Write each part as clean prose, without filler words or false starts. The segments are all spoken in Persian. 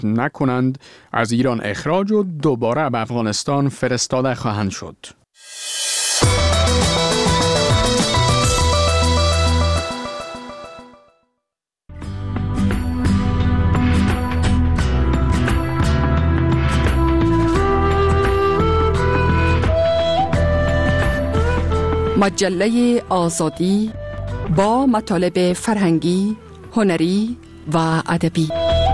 نکنند از ایران اخراج و دوباره به افغانستان فرستاده خواهند شد. مجله آزادی با مطالب فرهنگی، هنری و ادبی.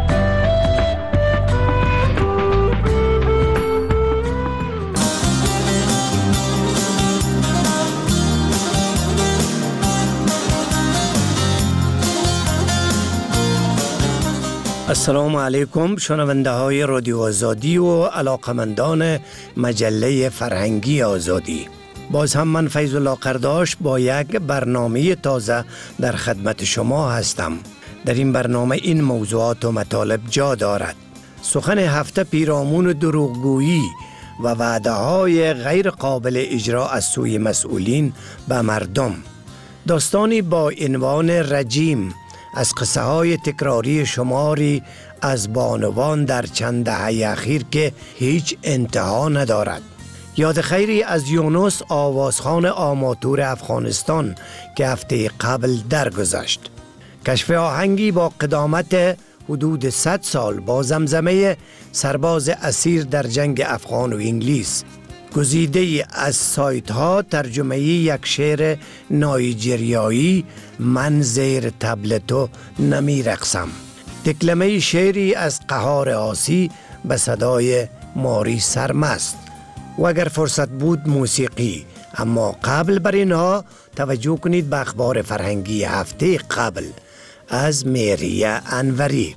السلام علیکم شنونده های رادیو آزادی و علاقمندان مجله فرهنگی آزادی. باز هم من فیض الله قرداش با یک برنامه تازه در خدمت شما هستم. در این برنامه این موضوعات و مطالب جا دارد: سخن هفته پیرامون دروغگویی و وعده های غیر قابل اجرا از سوی مسئولین به مردم، داستانی با عنوان رجیم از قصه های تکراری شماری از بانوان در چند دهه اخیر که هیچ انتها ندارد. یاد خیری از یونس آوازخوان آماتور افغانستان که هفته قبل درگذشت. کشف آهنگی با قدامت حدود 100 سال با زمزمه سرباز اسیر در جنگ افغان و انگلیس. گزیده از سایت ها ترجمه یک شعر نایجریایی، من زیر طبل تو نمی رقصم. دکلمه شعری از قهار آسی به صدای ماری سرمست. و اگر فرصت بود موسیقی. اما قبل بر اینها توجه کنید به اخبار فرهنگی هفته قبل از مهریه انوری.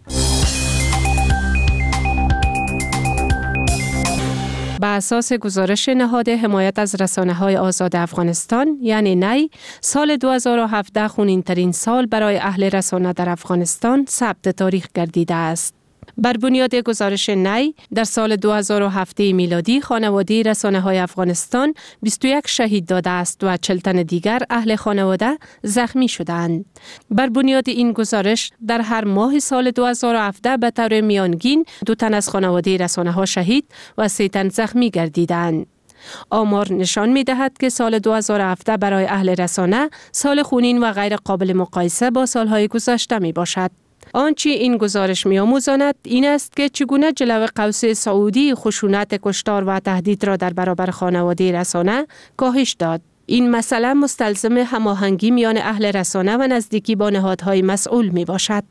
بر اساس گزارش نهاد حمایت از رسانه‌های آزاد افغانستان یعنی نی، سال 2017 خونین‌ترین سال برای اهل رسانه در افغانستان ثبت تاریخ گردیده است. بر بنیاد گزارش نی، در سال 2007 میلادی خانواده رسانه‌های افغانستان 21 شهید داده است و 40 تن دیگر اهل خانواده زخمی شدند. بر بنیاد این گزارش در هر ماه سال 2017 به طور میانگین 2 تن از خانواده رسانه‌ها شهید و 3 تن زخمی گردیدند. آمار نشان می دهد که سال 2017 برای اهل رسانه سال خونین و غیر قابل مقایسه با سالهای گذشته می باشد. آنچه این گزارش می‌آموزاند این است که چگونه جلوه قوس سعودی خشونت، کشتار و تهدید را در برابر خانواده رسانه کاهش داد. این مسئله مستلزم هماهنگی میان اهل رسانه و نزدیکی با نهادهای مسئول می باشد.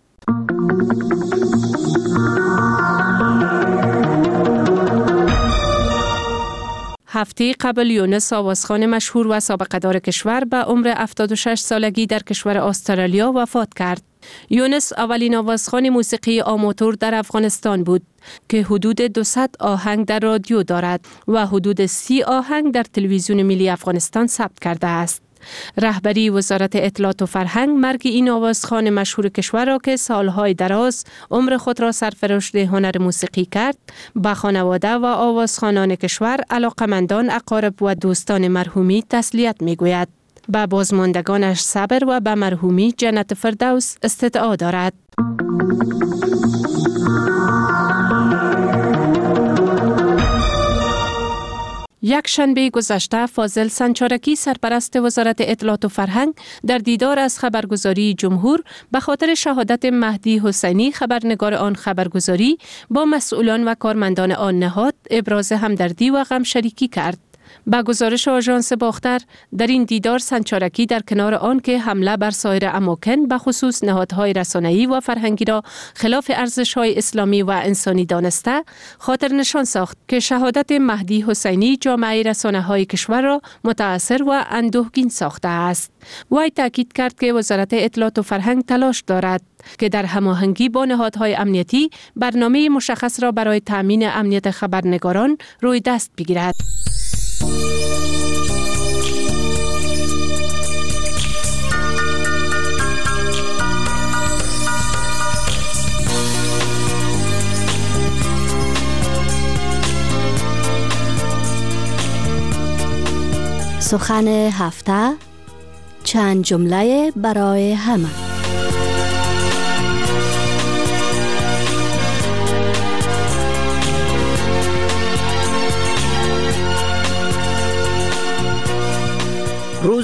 هفته قبل یونس آوازخوان مشهور و سابقه دار کشور به عمر 76 سالگی در کشور استرالیا وفات کرد. یونس اولین آوازخوان موسیقی آماتور در افغانستان بود که حدود 200 آهنگ در رادیو دارد و حدود 30 آهنگ در تلویزیون ملی افغانستان ثبت کرده است. رهبری وزارت اطلاعات و فرهنگ مرگ این آوازخوان مشهور کشور را که سالهای دراز عمر خود را صرف رشد هنر موسیقی کرد، به خانواده و آوازخوانان کشور، علاقمندان، اقارب و دوستان مرحومی تسلیت می‌گوید. به بازماندگانش صبر و به مرحومی جنت فردوس استدعا دارد. یک شنبه گذشته فاضل سنچارکی سرپرست وزارت اطلاعات و فرهنگ در دیدار از خبرگزاری جمهور به خاطر شهادت مهدی حسینی خبرنگار آن خبرگزاری با مسئولان و کارمندان آن نهاد ابراز همدردی و غم شریکی کرد. با گزارش آژانس باختر در این دیدار سنچارکی در کنار آن که حمله بر سایر اماکن به خصوص نهادهای رسانه‌ای و فرهنگی را خلاف ارزش‌های اسلامی و انسانی دانسته، خاطر نشان ساخت که شهادت مهدی حسینی جامعه رسانه‌های کشور را متأثر و اندوهگین ساخته است. وی تاکید کرد که وزارت اطلاعات و فرهنگ تلاش دارد که در هماهنگی با نهادهای امنیتی برنامه مشخص را برای تأمین امنیت خبرنگاران روی دست بگیرد. سخن هفته، چند جمله برای همه.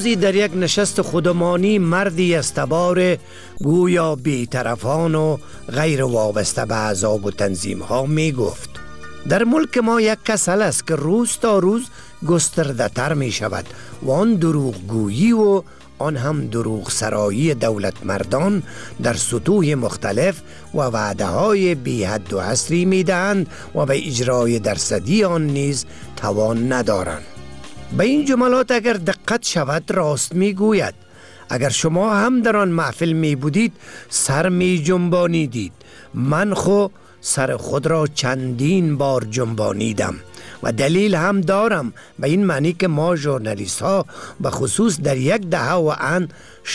روزی در یک نشست خودمانی مردی از تبار گویا بی‌طرفان و غیر وابسته به احزاب و تنظیم ها می گفت: در ملک ما یک کسل است که روز تا روز گسترده تر می شود و آن دروغ گویی و آن هم دروغ سرایی دولت مردان در سطوح مختلف و وعده های بی حد و حصری می دهند و به اجرای درصدی آن نیز توان ندارند. به این جملات اگر دقت شود راست می گوید. اگر شما هم در آن محفل می بودید سر می جنبانیدید. من خو سر خود را چندین بار جنبانیدم و دلیل هم دارم، به این معنی که ما ژورنالیست ها به خصوص در یک دهه و ان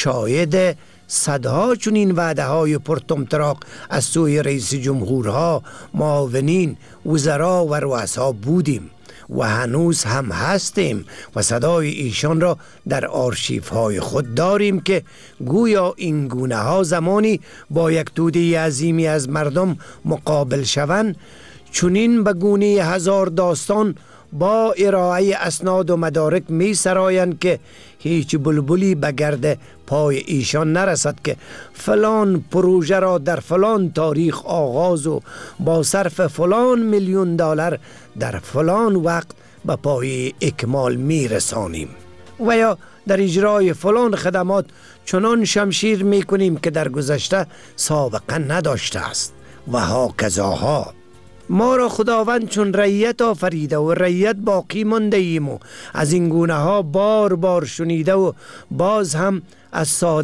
شاهد صدها چنین وعده های پرطمطراق از سوی رئیس جمهورها، معاونین، وزرا و رؤسا بودیم و هنوز هم هستیم و صدای ایشان را در آرشیف های خود داریم که گویا این گونه ها زمانی با یک توده عظیمی از مردم مقابل شوند، چنین به گونه هزار داستان با ارائه اسناد و مدارک می سرایند که هیچ بلبلی به گرد پای ایشان نرسد که فلان پروژه را در فلان تاریخ آغاز و با صرف فلان میلیون دلار در فلان وقت به پای اکمال می رسانیم و یا در اجرای فلان خدمات چنان شمشیر می کنیم که در گذشته سابقه نداشته است و ها کذاها. ما را خداوند چون رعیت آفریده و رعیت باقی مانده ایم و از این گونه ها بار بار شنیده و باز هم از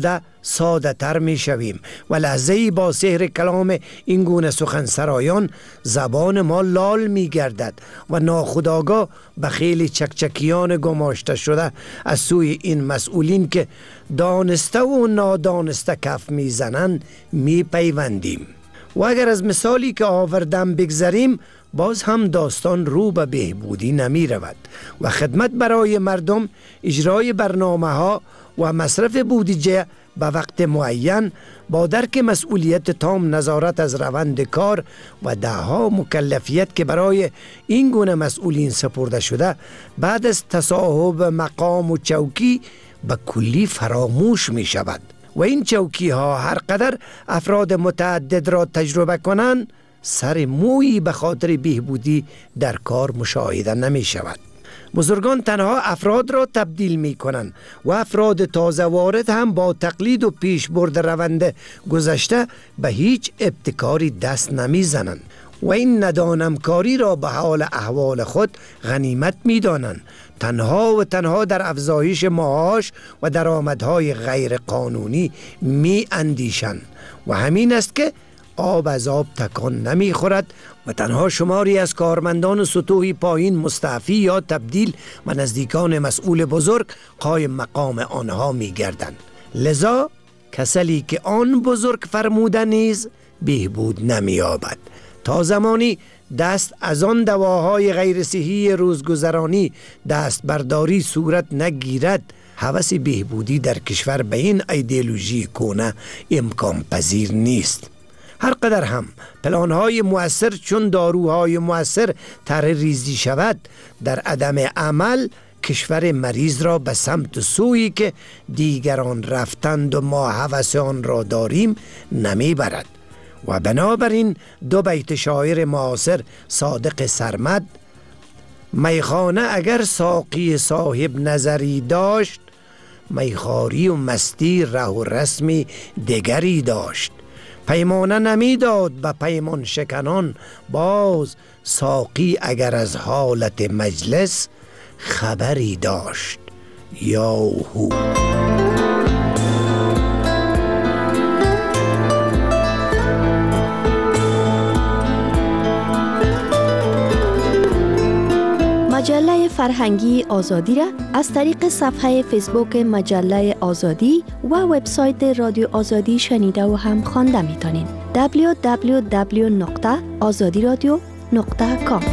ساده تر می شویم و لحظه‌ای با سحر کلام این گونه سخنسرایان زبان ما لال می گردد و ناخودآگاه به خیلی چکچکیان گماشته شده از سوی این مسئولین که دانسته و نادانسته کف می زنند می پیوندیم. و اگر از مثالی که آوردم بگذریم باز هم داستان رو به بهبودی نمی رود و خدمت برای مردم، اجرای برنامه ها و مصرف بودجه به وقت معین با درک مسئولیت تام نظارت از روند کار و دهها مکلفیت که برای این گونه مسئولین سپرده شده بعد از تصاحب مقام و چوکی به کلی فراموش می شود و این چوکی ها هر قدر افراد متعدد را تجربه کنند سر مویی به خاطر بهبودی در کار مشاهده نمی شود. بزرگان تنها افراد را تبدیل می کنند و افراد تازه وارد هم با تقلید و پیش برد روند گذشته به هیچ ابتکاری دست نمی زنند و این ندانمکاری را به حال احوال خود غنیمت می دانند. تنها در افزایش معاش و درآمدهای غیر قانونی می اندیشند و همین است که آب از آب تکان نمی خورد و تنها شماری از کارمندان سطوحی پایین مستعفی یا تبدیل و نزدیکان مسئول بزرگ قایم مقام آنها می گردند. لذا کسلی که آن بزرگ فرموده نیز بهبود نمی یابد. تا زمانی دست از آن دواهای غیر صحی روزگذرانی دست برداری صورت نگیرد، هوس بهبودی در کشور به این ایدئولوژی کهنه امکان پذیر نیست. هر قدر هم پلانهای مؤثر چون داروهای مؤثر طرح ریزی شود، در عدم عمل کشور مریض را به سمت سویی که دیگران رفتند و ما هوس آن را داریم نمی برد. و بنابراین دو بیت شاعر معاصر صادق سرمد: میخانه اگر ساقی صاحب نظری داشت، میخواری و مستی ره و رسمی دگری داشت. پیمانه نمیداد به پیمان شکنان باز، ساقی اگر از حالت مجلس خبری داشت. یاهو. مجله فرهنگی آزادی را از طریق صفحه فیسبوک مجله آزادی و وبسایت رادیو آزادی شنیده و هم خوانده می‌تونید. www.azadiradio.com.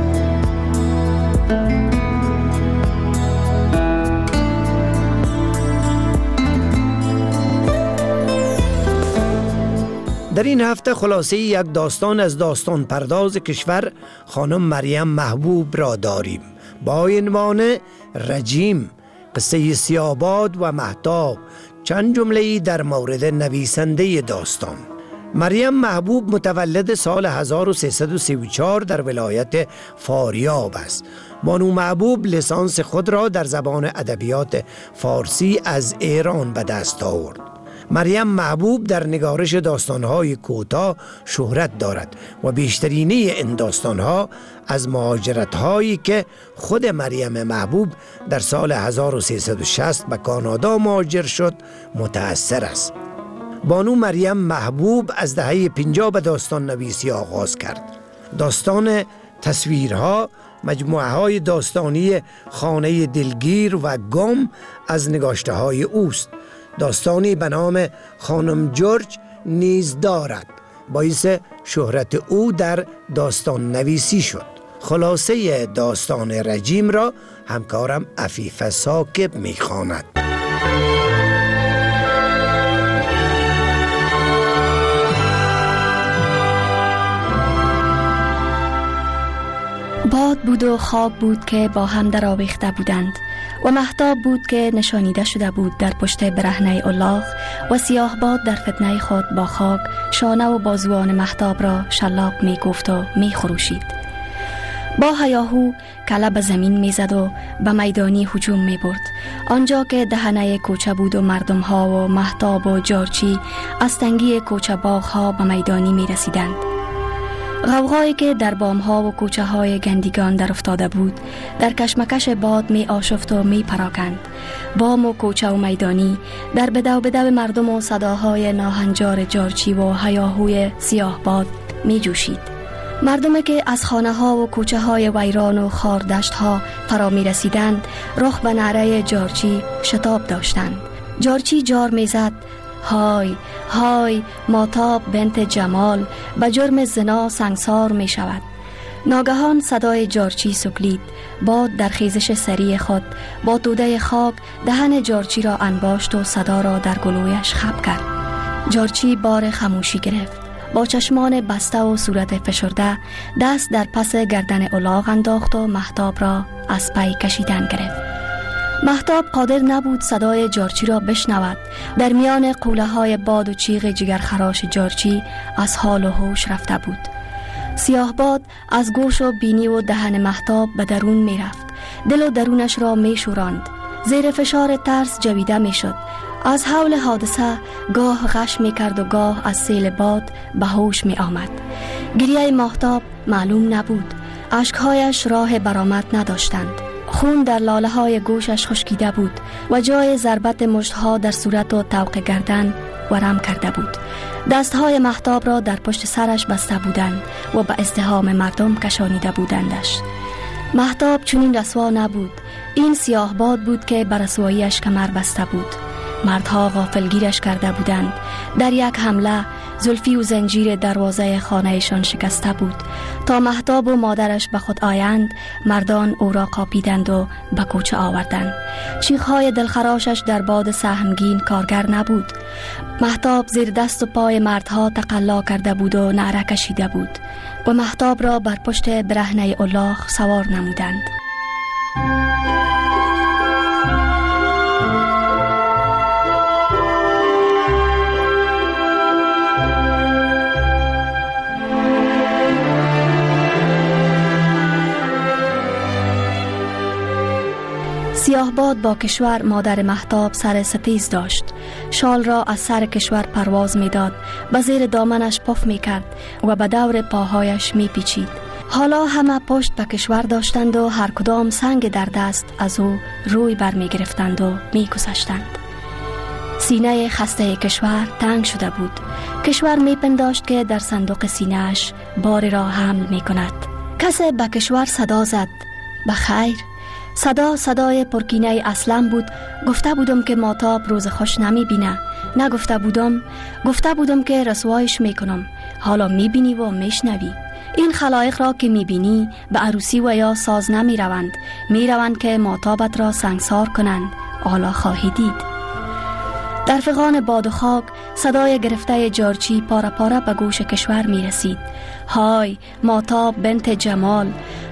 در این هفته خلاصه یک داستان از داستان پرداز کشور خانم مریم محبوب را داریم با عنوان رجیم قصه سیاهباد و مهتاب چند جمله‌ای در مورد نویسنده داستان. مریم محبوب متولد سال 1334 در ولایت فاریاب است. بانو محبوب لیسانس خود را در زبان ادبیات فارسی از ایران به دست آورد. مریم محبوب در نگارش داستان‌های کوتاه شهرت دارد و بیشترینه این داستان‌ها از مهاجرت‌هایی که خود مریم محبوب در سال 1360 به کانادا مهاجر شد متأثر است. بانو مریم محبوب از دهه 50 به داستان نویسی آغاز کرد. داستان تصویرها، مجموعه‌های داستانی خانه دلگیر و گم از نگاشته‌های اوست. داستانی به نام خانم جورج نیز دارد. باعث شهرت او در داستان نویسی شد. خلاصه داستان رجیم را همکارم عفیف ثاقب می‌خواند. باد بود و خواب بود که با هم در آویخته بودند و مهتاب بود که نشانیده شده بود در پشت برهنه الاغ و سیاه باد در فتنه خود با خاک شانه و بازوان مهتاب را شلاق می گفت و می خروشید. با هیاهو کله به زمین می زد و به میدانی هجوم می برد. آنجا که دهنه کوچه بود و مردم ها و مهتاب و جارچی از تنگی کوچه باغ ها به میدانی می رسیدند. غوغایی که در بام‌ها و کوچه‌های گندگان در افتاده بود در کشمکش باد می آشفت و می پراکند. بام و کوچه و میدانی در بدو مردم و صداهای ناهنجار جارچی و هیاهوی سیاه باد می جوشید. مردمی که از خانه‌ها و کوچه‌های ویران و خاردشت‌ها فرا می رسیدند رخ به نعره جارچی شتاب داشتند. جارچی جار می زد: های های ماتاب بنت جمال به جرم زنا سنگسار می شود. ناگهان صدای جارچی سکلید. باد در خیزش سریع خود با توده خاک دهن جارچی را انباشت و صدا را در گلویش خب کرد. جارچی بار خاموشی گرفت. با چشمان بسته و صورت فشرده دست در پس گردن الاغ انداخت و مهتاب را از پی کشیدن گرفت. مهتاب قادر نبود صدای جارچی را بشنود. در میان قوله های باد و چیغ جگرخراش جارچی از حال و هوش رفته بود. سیاه باد از گوش و بینی و دهن مهتاب به درون می رفت. دل و درونش را می شوراند. زیر فشار ترس جویده می شد. از حول حادثه گاه غش می کرد و گاه از سیل باد به هوش می آمد. گریه مهتاب معلوم نبود. اشکهایش راه برآمد نداشتند. خون در لاله های گوشش خشکیده بود و جای ضربت مشتها در صورت و طوق گردن ورم کرده بود. دستهای مهتاب را در پشت سرش بسته بودند و به ازدحام مردم کشانیده بودندش. مهتاب چنین رسوا نبود. این سیاه باد بود که بر رسواییش کمر بسته بود. مردها غافلگیرش کرده بودند. در یک حمله زلفی و زنجیر دروازه خانهشان شکسته بود. تا مهتاب و مادرش به خود آیند مردان او را قاپیدند و به کوچه آوردند. چیخهای دلخراشش در باد سهمگین کارگر نبود. مهتاب زیر دست و پای مردها تقلا کرده بود و نعره کشیده بود و مهتاب را بر پشت برهنه الاغ سوار نمودند. سیاه باد با کشور مادر مهتاب سر ستیز داشت. شال را از سر کشور پرواز می داد. به زیر دامنش پف می کرد و به دور پاهایش می پیچید. حالا همه پشت به کشور داشتند و هر کدام سنگ در دست از او روی بر می گرفتند و می گذاشتند. سینه خسته کشور تنگ شده بود. کشور می پنداشت که در صندوق سینه‌اش بار را حمل می کند. کسی به کشور صدا زد: بخیر. صدای پرکینه اسلم بود. گفته بودم که ماتاب روز خوش نمی بینه. گفته بودم که رسوایش میکنم. حالا میبینی و میشنوی. این خلایق را که میبینی به عروسی و یا ساز نمی روند. میروند که ماتابت را سنگسار کنند. حالا خواهی دید. در فغان باد و خاک صدای گرفته جارچی پاره پاره به گوش کشور می رسید: های ماتاب بنت جمال،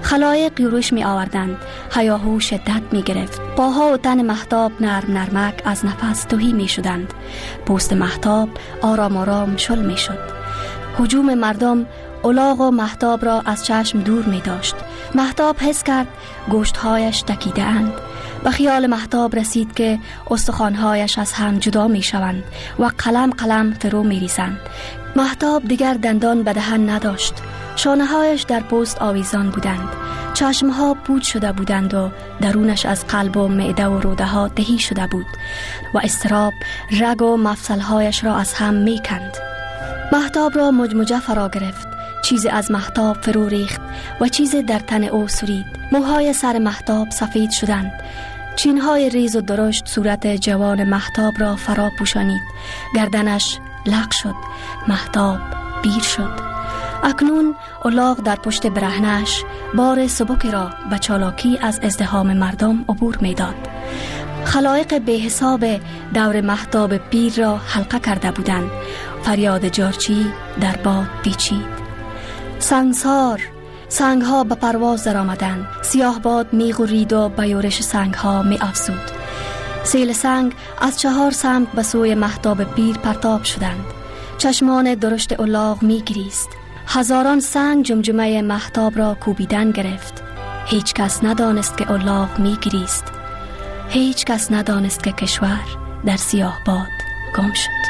خلایق یورش می آوردند. هیاهو شدت می گرفت. پاها و تن مهتاب نرم نرمک از نفس تهی می شدند. پوست مهتاب آرام آرام شل می شد. هجوم مردم الاغ و مهتاب را از چشم دور می داشت. مهتاب حس کرد گوشتهایش تکیده اند. به خیال مهتاب رسید که استخوانهایش از هم جدا می شوند و قلم قلم فرو می ریزند. مهتاب دیگر دندان به دهن نداشت. شانه‌هایش در پوست آویزان بودند. چشمها پوچ شده بودند و درونش از قلب و معده و روده ها تهی شده بود و اضطراب رگ و مفصلهایش را از هم می کند. مهتاب را مجموجه فرا گرفت. چیزی از مهتاب فرو ریخت و چیزی در تن او سرید. موهای سر مهتاب سفید شدند. چینهای ریز و درشت صورت جوان مهتاب را فرا پوشانید. گردنش لق شد. مهتاب پیر شد. اکنون الاغ در پشت برهنش بار سبک را به چالاکی از ازدحام مردم عبور می داد. خلایق به حساب دور مهتاب پیر را حلقه کرده بودند. فریاد جارچی در باد پیچید. سنگسار، سنگها به پرواز در آمدند. سیاه باد می غرید و به یورش سنگها می افزود. سیل سنگ از 4 سمت به سوی مهتاب پیر پرتاب شدند. چشمان درشت الاغ می گریست. هزاران سنگ جمجمه مهتاب را کوبیدن گرفت. هیچ کس ندانست که الاغ می گریست. هیچ کس ندانست که کشور در سیاه باد گم شد.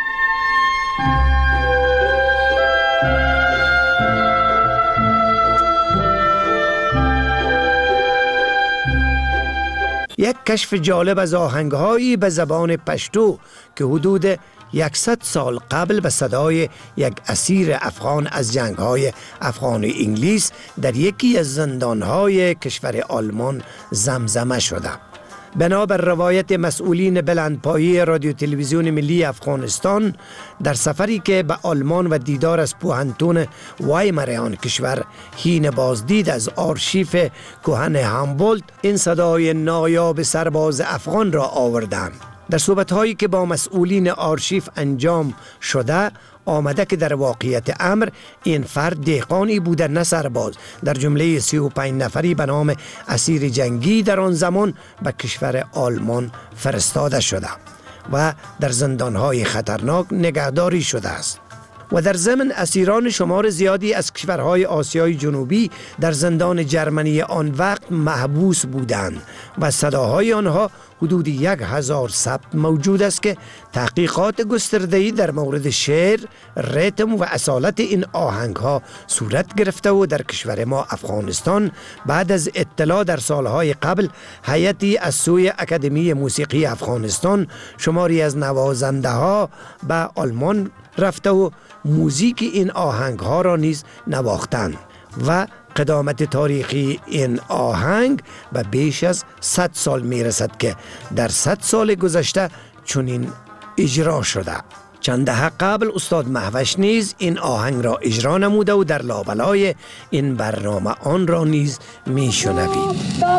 یک کشف جالب از آهنگهایی به زبان پشتو که حدود 100 سال قبل به صدای یک اسیر افغان از جنگ‌های افغان و انگلیس در یکی از زندان‌های کشور آلمان زمزمه شده. بنابر روایت مسئولین بلندپایه رادیو تلویزیون ملی افغانستان، در سفری که به آلمان و دیدار از پوهنتون وایمر آن کشور حین بازدید از آرشیف کهن هامبولت، این صدای نایاب سرباز افغان را آوردند. در صحبت‌هایی که با مسئولین آرشیف انجام شده آمده که در واقعیت امر این فرد دهقانی بوده نه سرباز. در جمله 35 نفری به نام اسیر جنگی در آن زمان به کشور آلمان فرستاده شده و در زندان‌های خطرناک نگهداری شده است. و در ضمن اسیران شمار زیادی از کشورهای آسیای جنوبی در زندان جرمنی آن وقت محبوس بودند و صداهای آنها حدود 1000 ثبت موجود است که تحقیقات گسترده‌ای در مورد شعر، ریتم و اصالت این آهنگها صورت گرفته و در کشور ما افغانستان بعد از اطلاع در سالهای قبل هیئتی از سوی اکادمی موسیقی افغانستان شماری از نوازنده ها به آلمان رفته و موزیک این آهنگ ها را نیز نواختند و قدامت تاریخی این آهنگ به بیش از 100 سال می رسد که در 100 سال گذشته چنین اجرا شده. چند دهه قبل استاد مهوش نیز این آهنگ را اجرا نموده و در لابلای این برنامه آن را نیز می شنوید.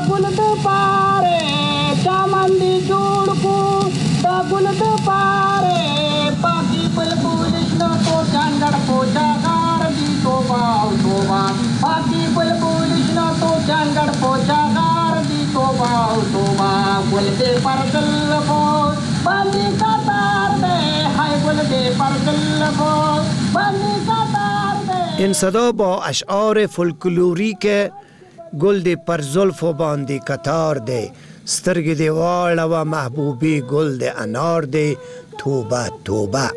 این صدا با اشعار فولکلوریک گل دی پر زلف و باندی کتار دی سترگ دی واړه و محبوبی گل دی انار دی توبه توبه.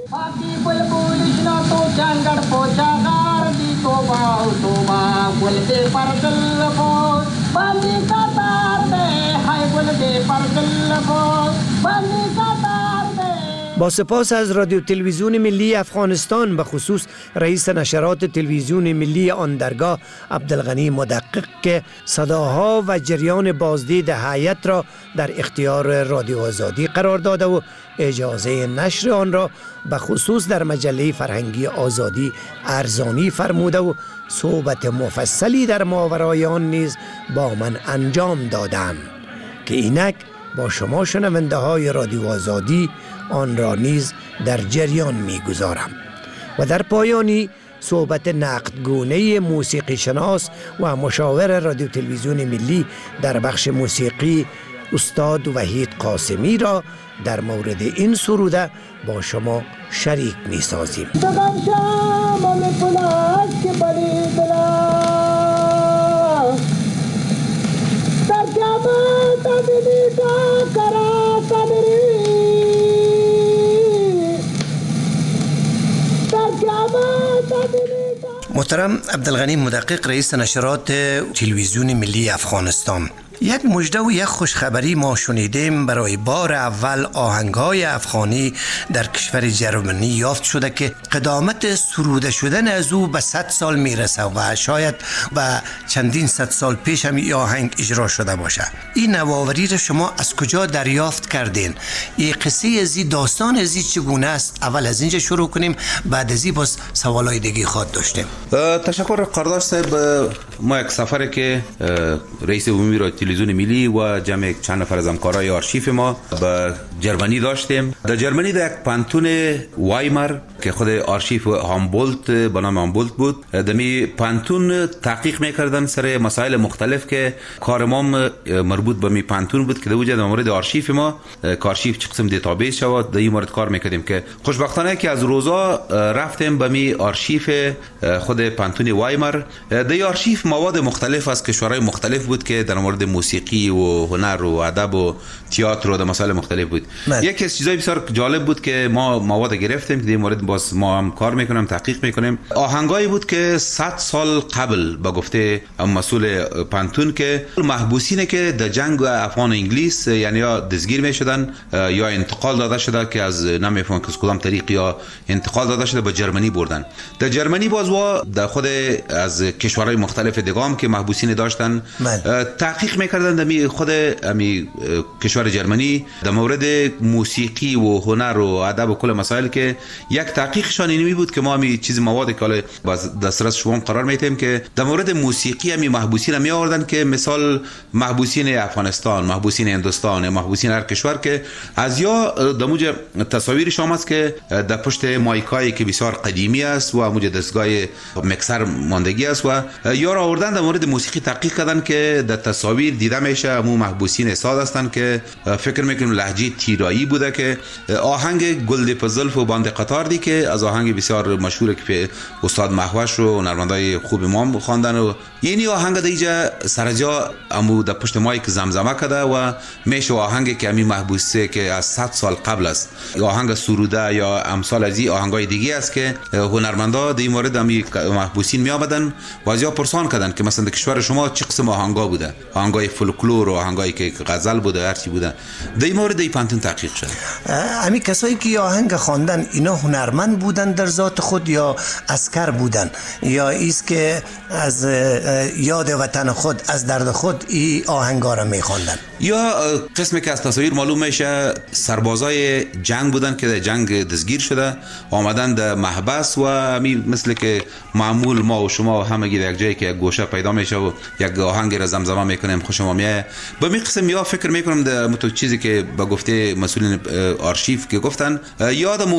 با سپاس از رادیو تلویزیون ملی افغانستان، به خصوص رئیس نشرات تلویزیون ملی آن درگاه عبدالغنی مدقق که صداها و جریان بازدید هیئت را در اختیار رادیو آزادی قرار داده و اجازه نشر آن را به خصوص در مجله فرهنگی آزادی ارزانی فرموده و صحبت مفصلی در ماورای آن نیز با من انجام دادند که اینک با شما شنونده های رادیو آزادی آن را نیز در جریان می گذارم. و در پایانی صحبت نقدگونه موسیقی شناس و مشاور رادیو تلویزیون ملی در بخش موسیقی استاد وحید قاسمی را در مورد این سروده با شما شریک می سازیم. محترم عبدالغنی مدقق، رئیس نشرات تلویزیون ملی افغانستان، یک مژده و یک خوشخبری ما شنیدیم. برای بار اول آهنگ‌های افغانی در کشور جرمنی یافت شده که قدامت سروده شدن از او به 100 سال میرسه و شاید به چندین 100 سال پیش هم این آهنگ اجرا شده باشه. این نوآوری را شما از کجا دریافت کردین؟ این قصه ازی، داستان ازی چگونه است؟ اول از اینجا شروع کنیم، بعد ازی باز سوالای دیگه خواهد داشتیم. تشکر قرارداد صاحب. ما یک سفر که رئیس عمومی را تلویزیون ملی و جمع چند نفر از همکارای آرشیف ما به جرمنی داشتیم. در جرمنی در یک پانتون وایمار که خود آرشیف هامبولت به نام هامبولت بود، دمی پانتون تحقیق میکردن سر مسائل مختلف که کار ما مربوط به می پانتون بود که در وجود مورد آرشیف ما کارشیف چه قسم دیتابیس شود در این مورد کار میکردیم که خوشبختانه که از روزا رفتیم به می آرشیف خود پانتون وایمار. در آرشیف مواد مختلف از کشورهای مختلف بود که در مورد موسیقی و هنر و ادب و تئاتر و در مسائل مختلف بود. یکی از چیزای بسیار جالب بود که ما مواد گرفتیم که در مورد باز ما هم کار میکنیم، تحقیق میکنیم. آهنگایی بود که 100 سال قبل با گفته مسئول پانتون که محبوسینه که در جنگ افغان انگلیس یعنی یا دستگیر میشدن یا انتقال داده شده که از نمیفهمم که کدام طریق یا انتقال داده شده به جرمنی بردن. در جرمنی باز و در خود از کشورهای مختلف دیگه هم که محبوسین داشتن تحقیق میکردن در خود امی کشور جرمنی در مورد موسیقی و هنر و ادب و کل مسائل که یک تحقیقشان اینمی بود که ما همی چیز مواد که حالا باز دسترس شما قرار میتیم که در مورد موسیقی همی محبوسین همی آوردن که مثال محبوسین افغانستان، محبوسین هندوستان، محبوسین هر کشور که از یا در موجه تصاویر شما است که در پشت مایکایی که بسیار قدیمی است و موجه دستگاه مکسر ماندگی است و یا را آوردن در مورد موسیقی تحقیق کردن که در تصاویر دیده میشه همون محبوسین ساز هستن که فکر میکنم لهجه تیرایی بوده که آهنگ گل پزلف و باند قطار دی که از آهنگ بسیار مشهور که استاد محوش و هنرمندای خوب ما خواندن و یعنی آهنگ دیجا سرجا امو در پشت مایک زمزمه کرده و میشه آهنگی که امی محبوسه که از 100 سال قبل است. آهنگ سروده یا امثال از این آهنگای دیگه است که هنرمندا در این مورد امی محبوسین می آمدن و از یا پرسان کردن که مثلا در کشور شما چه قسم آهنگا بوده، آهنگای فولکلور و آهنگایی که غزل بوده هر چی بوده. در این مورد این پانتون تحقیق شد. امی کسایی که آهنگ خواندن اینا هنرمند بودن در ذات خود یا عسکر بودن یا ایست که از یاد وطن خود از درد خود این آهنگا را میخواندن؟ یا قسمی که از تصاویر معلوم میشه سربازای جنگ بودن که در جنگ دستگیر شده آمدن در محبس و مثل که معمول ما و شما همگی در یک جایی که یک گوشه پیدا میشه و یک آهنگ را زمزمه میکنیم خوش ما میاد به می قسم یا فکر میکنم در چیزی که با گفته مسئولین آرشیف که گفتن یادم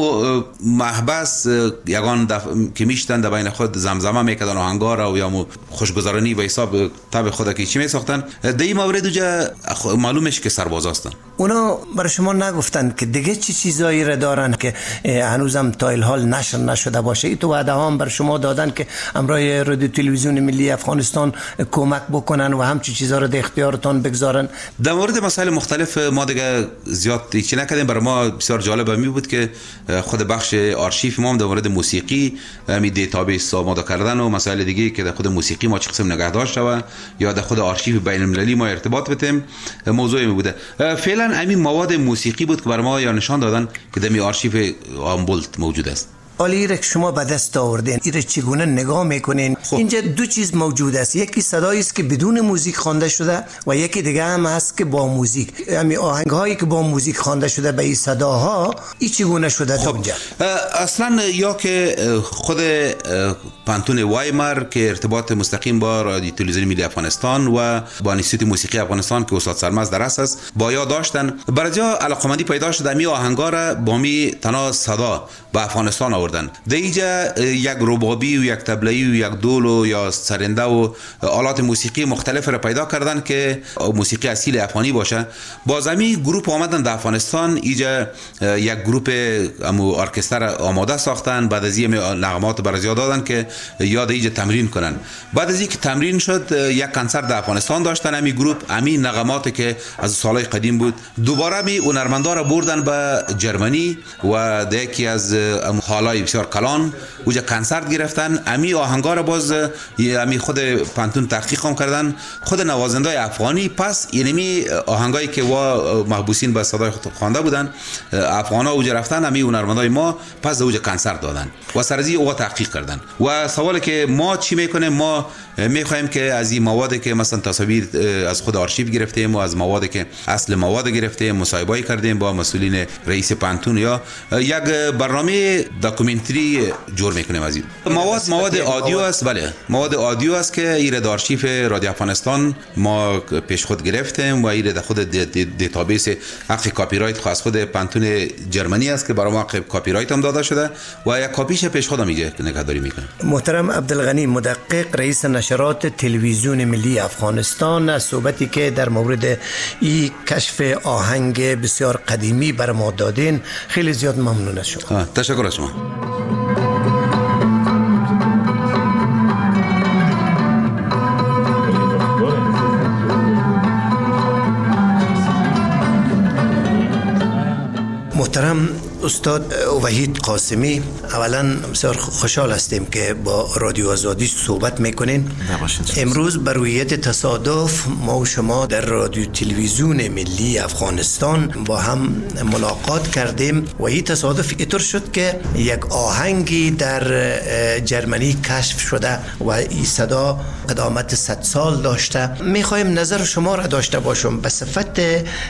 محبس یگان که میشتن در بین خود زمزمه میکردن آهنگا را و یا خوشگذرانی و حساب تاب خود که چی میساختن. در این مورد دوجا معلوم میشه که سرباز هستن. اونا برای شما نگفتن که دیگه چی چیزایی را دارن که هنوزم تا الحال نشر نشده باشه؟ ای تو وعده هم بر شما دادن که امرای رادیو تلویزیون ملی افغانستان کمک بکنن و همچین چیزا رو در اختیارتان بگذارن. در مورد مسائل مختلف ما دیگه زیاد چی نکردیم. برای ما بسیار جالب می بود که خود بخش آرشیف ما در مورد موسیقی می دیتابیس آماده کردن و مسائل دیگه که در خود موسیقی ما چه قسم نگه داشته و یا در خود آرشیف بین المللی ما ارتباط بتیم موضوعی می بوده. فعلا همین مواد موسیقی بود که برای ما یا نشان دادن که در آرشیف هامبولت موجود است. حالا ایره که شما به دست آوردین ایره چگونه نگاه میکنین؟ اینجا دو چیز موجود است، یکی صدایی است که بدون موزیک خوانده شده و یکی دیگه هم هست که با موزیک. همین آهنگ هایی که با موزیک خوانده شده به این صداها این چگونه شده اونجا؟ اصلا یا که خود پانتون وایمار که ارتباط مستقیم با رادیو تلویزیون ملی افغانستان و با انستیتوت موسیقی افغانستان که استاد سرمز درس است با یاد داشتن برای علاقمندی پیدا شده می آهنگا را با می تنها صدا به افغانستان آوردن. در اینجا یک ربابی و یک طبله‌ای و یک دول و یا سرنده و آلات موسیقی مختلف را پیدا کردن که موسیقی اصیل افغانی باشه. باز همی گروپ آمدن در افغانستان، اینجا یک گروپ ارکستر آماده ساختن، بعد از این نغمات برازیا دادن که یاد اینجا تمرین کنن. بعد از اینکه تمرین شد یک کنسرت در افغانستان داشتن همین گروپ، همین نغماتی که از سالهای قدیم بود دوباره می هنرمندا را بردن به جرمنی و در یکی از حالای بسیار کلان اونجا کنسرت گرفتن. همین آهنگا را باز همین خود پانتون تحقیق هم کردن، خود نوازندای افغانی. پس اینمی آهنگایی که وا محبوسین به صدای خوانده بودن افغانا اونجا رفتن، همین هنرمندای ما پس اونجا کنسرت دادن و سر از این او تحقیق کردن. و سوالی که ما چی میکنیم، ما میخوایم که از این موادی که مثلا تصاویر از خود آرشیو گرفتیم و از موادی که اصل مواد گرفتیم مصاحبه کردیم با مسئولین رئیس پانتون یا یک برنامه داکومنتری جور میکنیم. از این مواد آدیو است. بله، مواد آدیو است که ایره در آرشیو رادیو افغانستان ما پیش خود گرفتیم و ایره در خود دیتابیس حق کپی رایت خاص خود پانتون جرمنی است که برای ما کپی رایت هم داده شده و یک کاپیش پیش خودم اینجا نگهداری میکنم. محترم عبدالغنی مدقق، رئیس نشرات تلویزیون ملی افغانستان، از صحبتی که در مورد این کشف آهنگ بسیار قدیمی بر ما دادین خیلی زیاد ممنون از شما. تشکر از شما. محترم استاد وحید قاسمی، اولا بسیار خوشحال هستیم که با رادیو آزادی صحبت میکنین. امروز بر رویت تصادف ما و شما در رادیو تلویزیون ملی افغانستان با هم ملاقات کردیم و این تصادف اینطور شد که یک آهنگی در جرمنی کشف شده و این صدا قدامت 100 سال داشته. میخوایم نظر شما را داشته باشم. به صفت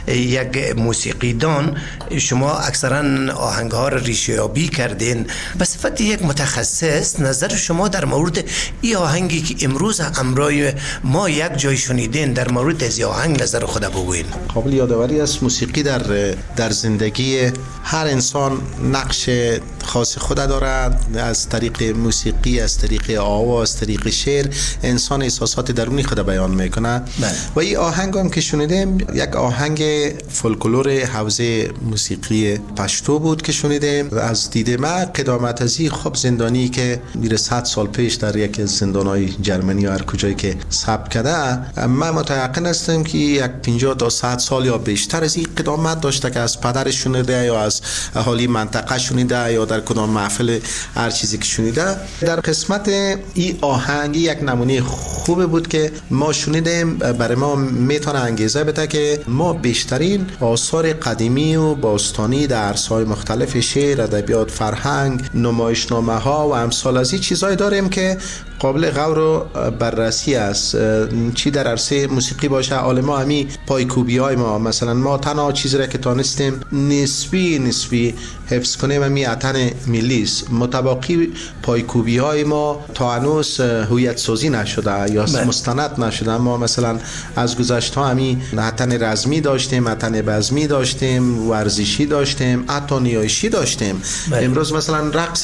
یک موسیقیدان، شما اکثرا آهنگ ها را ریشه‌یابی کردین، به صفت یک متخصص نظر شما در مورد این آهنگی که امروز همراه ما یک جای شنیدین، در مورد از آهنگ نظر خود بگوین. قابل یادآوری است موسیقی در زندگی هر انسان نقش خاص خود دارد. از طریق موسیقی، از طریق آواز، از طریق شعر انسان احساسات درونی خود بیان میکنه. و این آهنگ هم که شنیدیم یک آهنگ فولکلور حوزه موسیقی پشتو بود که شنیدیم. از دید ما قدامت ازی خب زندانی که میره 100 سال پیش در یک از زندانهای جرمنی و هر کجایی که ثبت کرده، من متيقن هستم که یک 50 تا 100 سال یا بیشتر از این قدامت داشته که از پدرش شنیده یا از اهالی منطقه شنیده یا در کدام محفل هر چیزی که شنیده. در قسمت این آهنگ یک نمونه خوبه بود که ما شنیدیم، برای ما میتونه انگیزه بده که ما بیشترین آثار قدیمی و باستانی در عرصه‌های مختلف شعر، ادبیات، فرهنگ، نمایشنامه ها و امثال از این چیزایی داریم که قابل غور و بررسی است. چی در عرصه موسیقی باشه، عالما همی پایکوبی های ما، مثلا ما تنها چیزی را که تانستیم نسبی حفظ کنیم همی عطن ملی است. متباقی پایکوبی های ما تا هنوز هویت سازی نشده یا مستند نشده. ما مثلا از گذشته ها همی عطن رزمی داشتیم، عطن بزمی داشتیم، ورزشی داشتیم، حتی نیایشی داشتیم. امروز مثلا رقص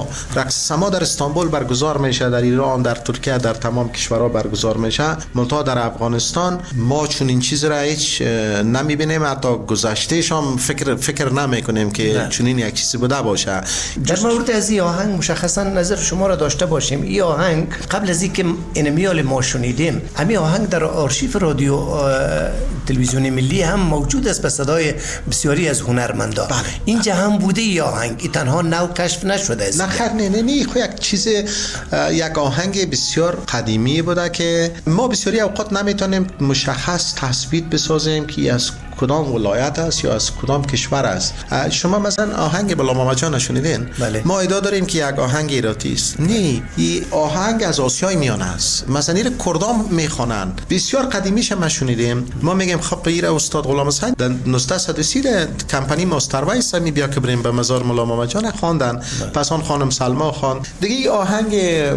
سما در استانبول برگزار میشه، در ایران، در ترکیه، در تمام کشورها برگزار میشه. منتها در افغانستان ما چون این چیز را هیچ نمیبینیم، حتی گذشتهش هم فکر نمیکنیم که چون این یک چیزی بوده باشه. در مورد از این آهنگ مشخصا نظر شما را داشته باشیم. این آهنگ قبل از اینکه انمیال ما شنیدیم، همین آهنگ در آرشیو رادیو تلویزیون ملی هم موجود است به صدای بسیاری از هنرمندان. اینجا هم بوده این آهنگ، این تنها نو کشف نشده است. نه خب یک چیز، یک آهنگ بسیار قدیمی بوده که ما بسیاری اوقات نمیتونیم مشخص تثبیت بسازیم که از کدام ولایت است یا از کدام کشور است. شما مثلا آهنگ بلا ماما جان شنیدین؟ بله. ما ادعا داریم که یک آهنگ ایراتی است. نه، این آهنگ از آسیای میانه است. مثلا این کردام میخوانند، بسیار قدیمیش ما شنیدیم. ما میگیم خب غیر استاد غلام حسین در 1930 کمپانی ماستر وایس می بیا که بریم به مزار مولا ماما جان خواندن. پس آن خانم سلما خان دیگه این آهنگ گل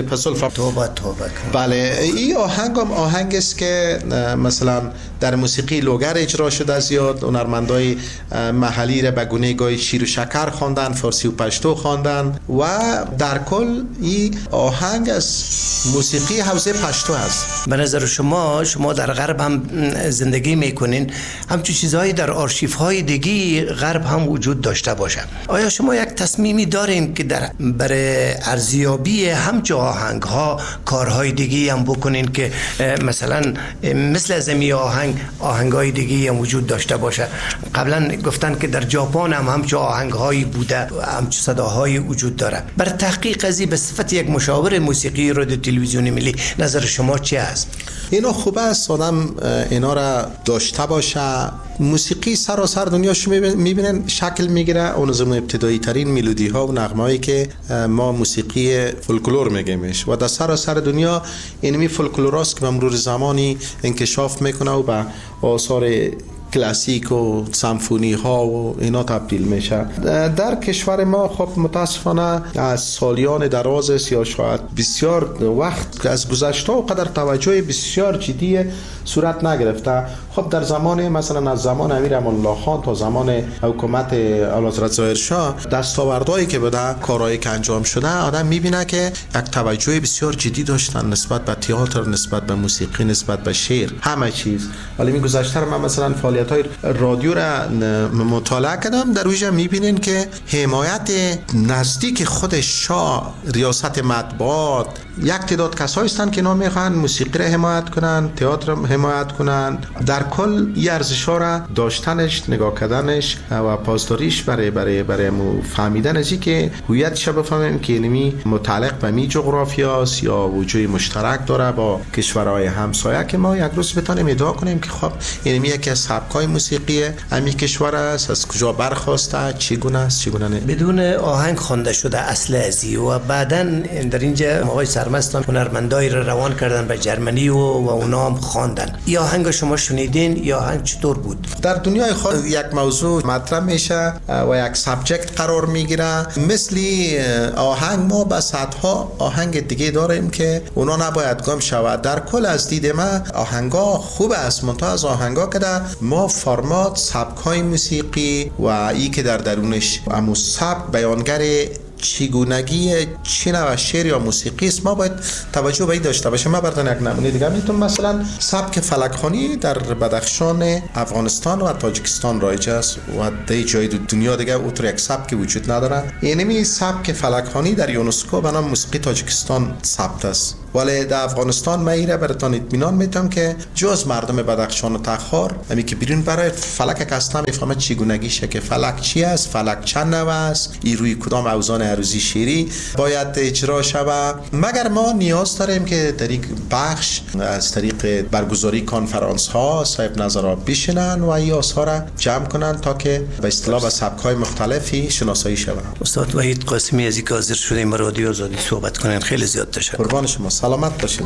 پسول توبه بله، این آهنگ هم آهنگ است که مثلا در موسیقی لوگر اجرا شده. زیاد هنرمندای محلی را به گونه گاهی شیر و شکر خواندن، فارسی و پشتو خواندن و در کل این آهنگ از موسیقی حوزه پشتو است. به نظر شما در غرب هم زندگی میکنین، همچون چیزهایی در آرشیف های دیگه غرب هم وجود داشته باشه. آیا شما یک تصمیمی دارین که برای ارزیابی همچون آهنگ ها کارهای دیگه هم بکنین که مثلا مثل از این آهنگ های دیگه هم وجود داشته باشه؟ قبلا گفتن که در ژاپن هم همچون آهنگ هایی بوده، همچون صداهایی وجود داره. برای تحقیق ازی به صفت یک مشاور موسیقی رادیو تلویزیون ملی نظر شما چی است؟ اینا خوبه است آدم اینا را داشته باشه. موسیقی سراسر دنیاش میبینن شکل میگیره. اون زمان ابتدایی ترین ملودی ها و نغمه هایی که ما موسیقی فولکلور میگیمش و در سراسر دنیا اینمی فولکلوراست که به مرور زمانی انکشاف میکنه و به آثار کلاسیک و سمفونی ها و اینا تبدیل میشه. در کشور ما خب متاسفانه از سالیان دراز است یا شاید بسیار وقت از گذشته و قدر توجه بسیار جدی صورت نگرفته. خب در زمان مثلا از زمان امیر امان الله خان تا زمان حکومت اعلیحضرت ظاهرشاه دستاوردهایی که بوده، کارهایی که انجام شده، آدم میبینه که یک توجه بسیار جدی داشتن نسبت به تئاتر، نسبت به موسیقی، نسبت به شعر، همه چیز. ولی می گذشته من مثلا فعالیت‌های رادیو را مطالعه کردم، در اویجا میبینین که حمایت نزدیک خود شاه، ریاست مطبوعات، یک تعداد کسایی هستند که اینا میخوان موسیقی را حمایت کنن، تئاتر را حمایت کنن. در کل این ارزش‌ها را داشتنش، نگاه کردنش و پاسداریش برای فهمیدن ازی که هویتش بفهمیم که اینمی متعلق به می جغرافیاست یا وجود مشترک داره با کشورهای همسایه، که ما یک روز بتونیم ادعا کنیم که خب اینمی یکی از سبک‌های موسیقی همین کشور است، از کجا برخواسته، چگونه است، چگونه نه. بدون آهنگ خوانده شده اصل ازی و بعداً در اینجا آقای سرمستان هنرمندایی را روان کردن به جرمنی و اونا هم خواندن. این آهنگ شما شنیدین یا آهنگ چطور بود؟ در دنیای خود یک موضوع مطرح میشه و یک سابجکت قرار میگیره. مثلی آهنگ ما به صدها آهنگ دیگه داریم که اونا نباید گم شود. در کل از دید من آهنگا خوب است، منتها از آهنگا که در ما فرمات، سبک‌های موسیقی و ای که در درونش امو سبک بیانگر چگونگی چین و شعر یا موسیقی است، ما باید توجه به این داشته باشیم. من براتون یک نمونه دیگه میتونم، مثلا سبک فلک‌خوانی در بدخشان، افغانستان و تاجیکستان رایج است و در جای دنیا دیگه اونطور یک سبک وجود نداره. یعنی سبک فلک‌خوانی در یونسکو به نام موسیقی تاجیکستان ثبت است، ولی در افغانستان من ایره براتون اطمینان میتونم که جز مردم بدخشان و تخار همی که بیرون برای فلک کسنا میفهمه چگونگیشه، که فلک چی است، فلک چند نوع است، این روی کدام اوزان عروضی شعری باید اجرا شود. مگر ما نیاز داریم که در یک بخش از طریق برگزاری کنفرانس ها صاحب نظرها بشینن و این آثار را جمع کنن تا که به اصطلاح به سبک‌های مختلفی شناسایی شود. استاد وحید قاسمی از اینکه حاضر شدیم رادیو آزادی صحبت کنین خیلی زیاد تشکر. قربان شما، سلامت باشید.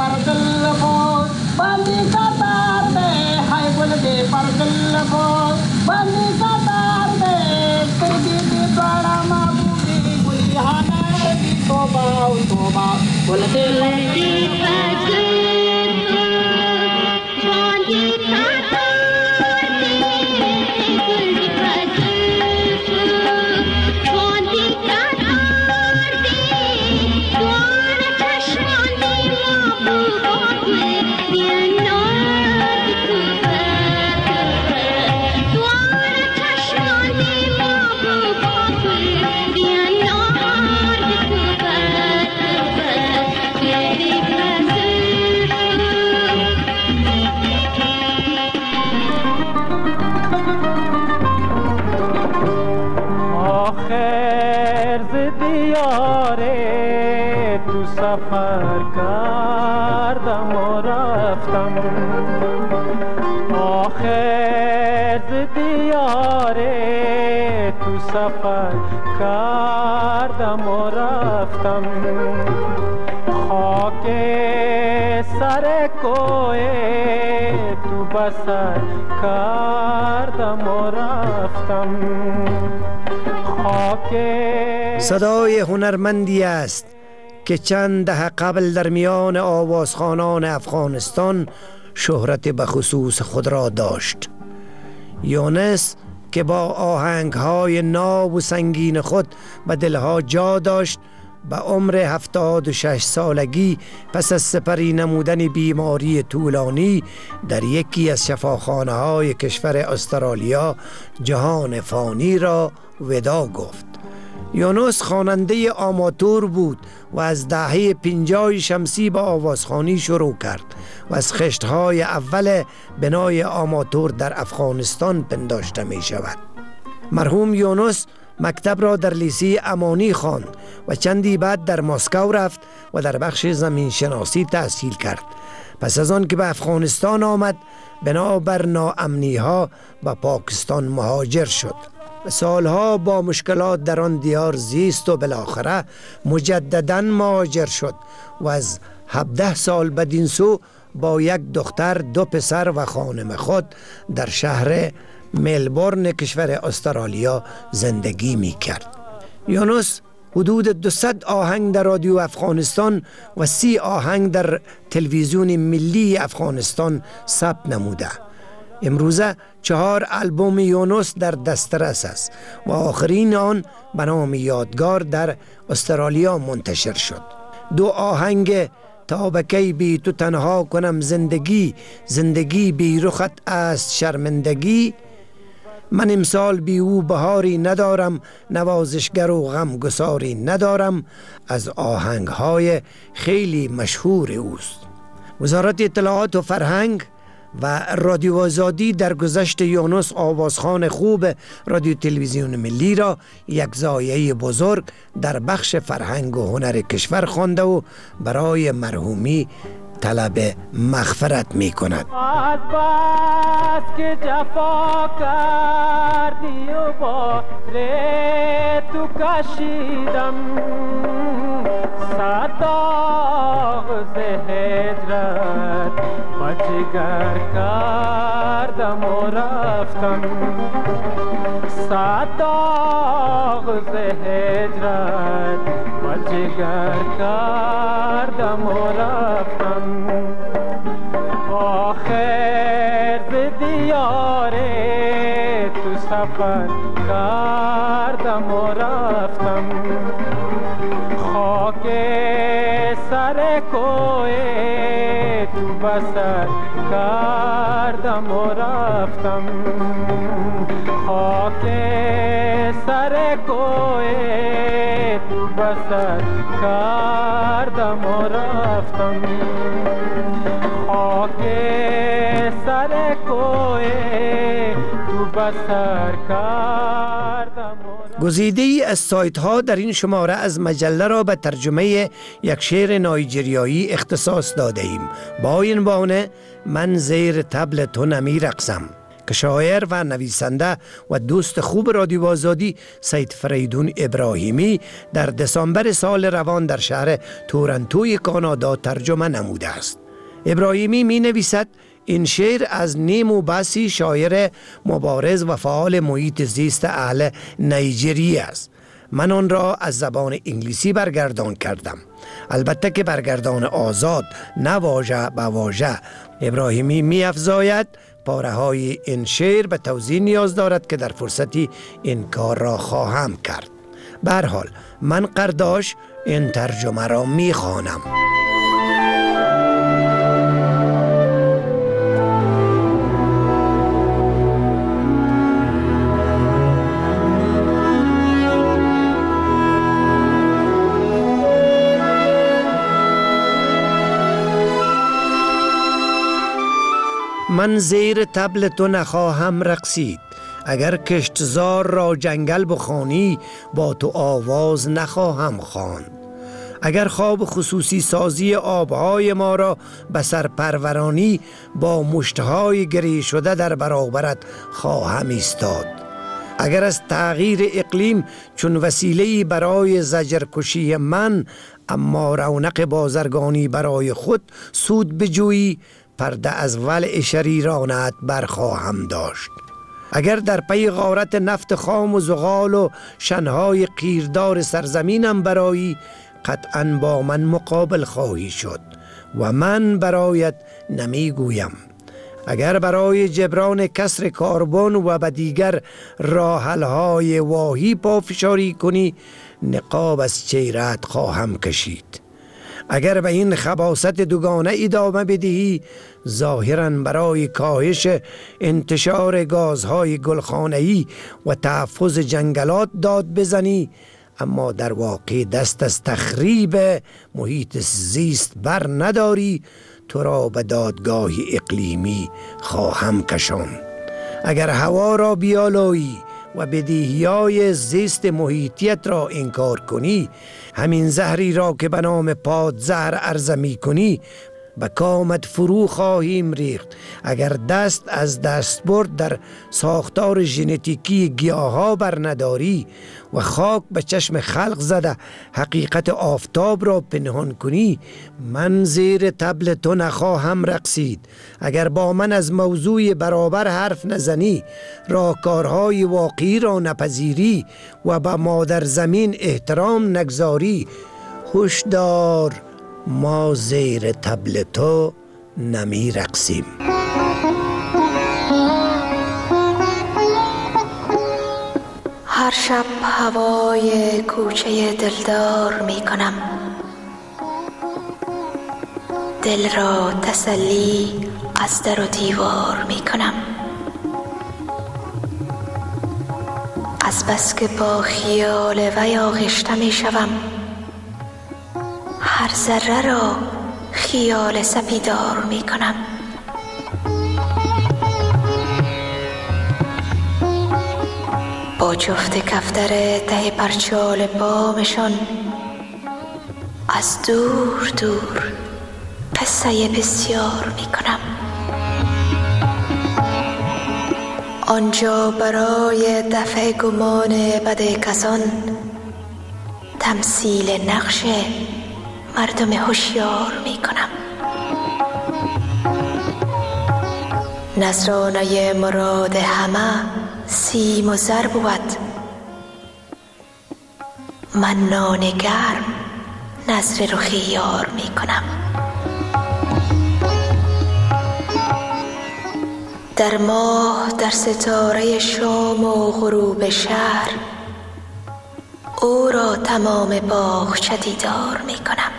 سفر کردم و رفتم، آخر ز دیار تو سفر کردم و رفتم، خاک سر کوه تو بسر کردم و رفتم، خاک صدای هنرمندی است که چند دهه قبل در میان آوازخوانان افغانستان شهرت به خصوص خود را داشت. یونس که با آهنگ‌های ناب و سنگین خود به دلها جا داشت، به عمر 76 سالگی پس از سپری نمودن بیماری طولانی در یکی از شفاخانه‌های کشور استرالیا جهان فانی را وداع گفت. یونس خواننده آماتور بود و از دهه 50 شمسی به آوازخوانی شروع کرد و از خشت‌های اول بنای آماتور در افغانستان پنداشته می شود. مرحوم یونس مکتب را در لیسه امانی خواند و چندی بعد در مسکو رفت و در بخش زمین شناسی تحصیل کرد. پس از آن که به افغانستان آمد، بنابر ناامنی ها به پاکستان مهاجر شد. سالها با مشکلات در آن دیار زیست و بالاخره مجددا مهاجر شد و از 17 سال بدین سو با یک دختر، 2 پسر و خانم خود در شهر ملبورن کشور استرالیا زندگی می کرد. یونس حدود 200 آهنگ در رادیو افغانستان و 30 آهنگ در تلویزیون ملی افغانستان ثبت نموده. امروزه 4 آلبوم یونس در دسترس است و آخرین آن به نام یادگار در استرالیا منتشر شد. 2 آهنگ تا بکی بی تو تنها کنم زندگی بی رخت است شرمندگی، من امسال بی او بهاری ندارم، نوازشگر و غمگساری ندارم، از آهنگ‌های خیلی مشهور اوست. وزارت اطلاعات و فرهنگ و رادیو آزادی در گذشت یونس آوازخوان خوب رادیو تلویزیون ملی را یک زایه بزرگ در بخش فرهنگ و هنر کشور خوانده و برای مرحومی طلب مغفرت می کند. از بس که جفا کردی و بار تو کشیدم، صداغ ز هجرت با جگر کردم و رفتم، صداغ ز هجرت با جگر کردم و رفتم، آخر ز دیار تو سفر کردم و رفتم، خاک سر کوی تو بسر کردم و رفتم، خاک سر کوی تو بسر کردم و رفتم، خاک سر کوی تو بسر کردم. گزیده ای از سایت ها در این شماره از مجله را به ترجمه یک شعر نایجریایی اختصاص داده ایم با عنوان من زیر طبل تو نمی رقصم که شاعر و نویسنده و دوست خوب رادیو آزادی سید فریدون ابراهیمی در دسامبر سال روان در شهر تورنتوی کانادا ترجمه نموده است. ابراهیمی می نویسد این شعر از نیمو باسی شاعر مبارز و فعال محیط زیست اهل نیجریه است. من آن را از زبان انگلیسی برگردان کردم، البته که برگردان آزاد، نه واژه به واژه. ابراهیمی می افزاید پاره های این شعر به توضیح نیاز دارد که در فرصتی این کار را خواهم کرد. به هر حال من قرداش این ترجمه را می خوانم. من زیر طبل تو نخواهم رقصید، اگر کشتزار را جنگل بخوانی با تو آواز نخواهم خواند، اگر خواب خصوصی سازی آبهای ما را به سرپرورانی با مشتهای گری شده در برابرت خواهم ایستاد، اگر از تغییر اقلیم چون وسیله‌ای برای زجرکشی من اما رونق بازرگانی برای خود سود بجویی، پرده از ولع شریرانت برخواهم داشت، اگر در پی غارت نفت خام و زغال و شنهای قیردار سرزمینم برایی قطعا با من مقابل خواهی شد و من برایت نمیگویم. اگر برای جبران کسر کربن و به دیگر راحلهای واهی پافشاری کنی، نقاب از چهره‌ات خواهم کشید. اگر به این خباثت دوگانه ادامه بدهی، ظاهراً برای کاهش انتشار گازهای گلخانه‌ای و تحفظ جنگلات داد بزنی، اما در واقع دست از تخریب محیط زیست بر نداری، تو را به دادگاه اقلیمی خواهم کشاند. اگر هوا را بیالایی و بدیهی‌های زیست محیطیت را انکار کنی، همین زهری را که به نام پادزهر عرضه می کنی به کامت فرو خواهیم ریخت. اگر دست از دستبرد در ساختار ژنتیکی گیاها بر نداری و خاک به چشم خلق زده حقیقت آفتاب را پنهان کنی، من زیر طبل تو نخواهم رقصید. اگر با من از موضوع برابر حرف نزنی، راهکارهای واقعی را نپذیری و به مادر زمین احترام نگذاری، هوشدار، ما زیر طبل تو نمی رقصیم. هر شب هوای کوچه دلدار می کنم، دل را تسلی از در و دیوار می کنم. از بس که با خیال وی آغشته می شوم، هر ذره را خیال سپیدار می کنم. با جفت کفتر ته پرچال بامشان از دور دور قصه بسیار می کنم. آنجا برای دفع گمان بد کسان تمثیل نقش مردم هوشیار می کنم. نذرانه مراد همه سیم و زر بود، من نان گرم نظر رخی یار می کنم. در ماه، در ستاره شام و غروب شهر، او را تمام باغچه دیدار می کنم.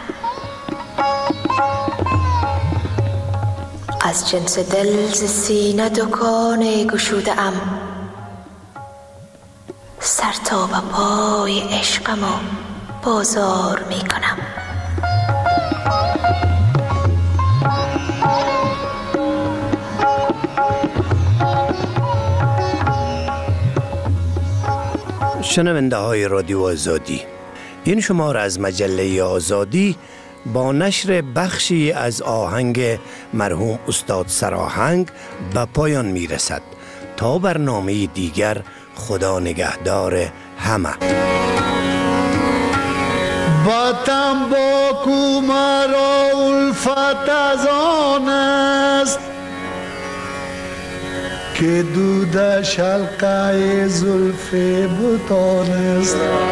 از جنس دل ز سینه دکان گشوده ام، سر تا به پای عشقم و بازار می کنم. شنونده های رادیو آزادی، این شماره از مجله آزادی با نشر بخشی از آهنگ مرحوم استاد سراهنگ به پایان می رسد. تا برنامه دیگر، خدا نگهدار همه. باتم با کو مرا الفت از آن است که دودش حلقه زلف بتان است.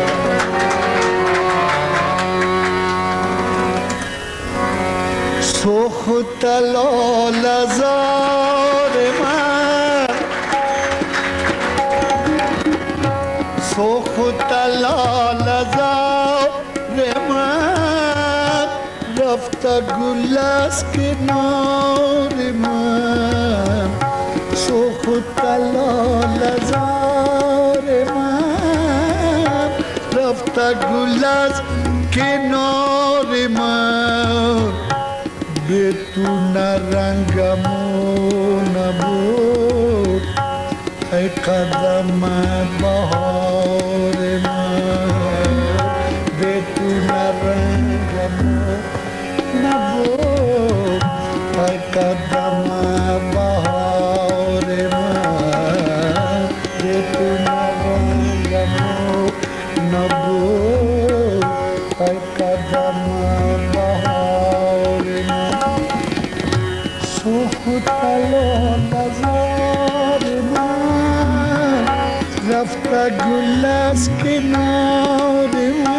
سخت لال زار من، سخت لال زار من، رفت گل از کنار من. سخت لال زار من، رفت گل از کنار من. به تو نرنگمو نبود ای قدم بهار من. به تو نرنگمو نبود ای قدم بهار من. به تو نرنگمو نبود ای قدم سخت لال زار من، رفت گل از کنار من.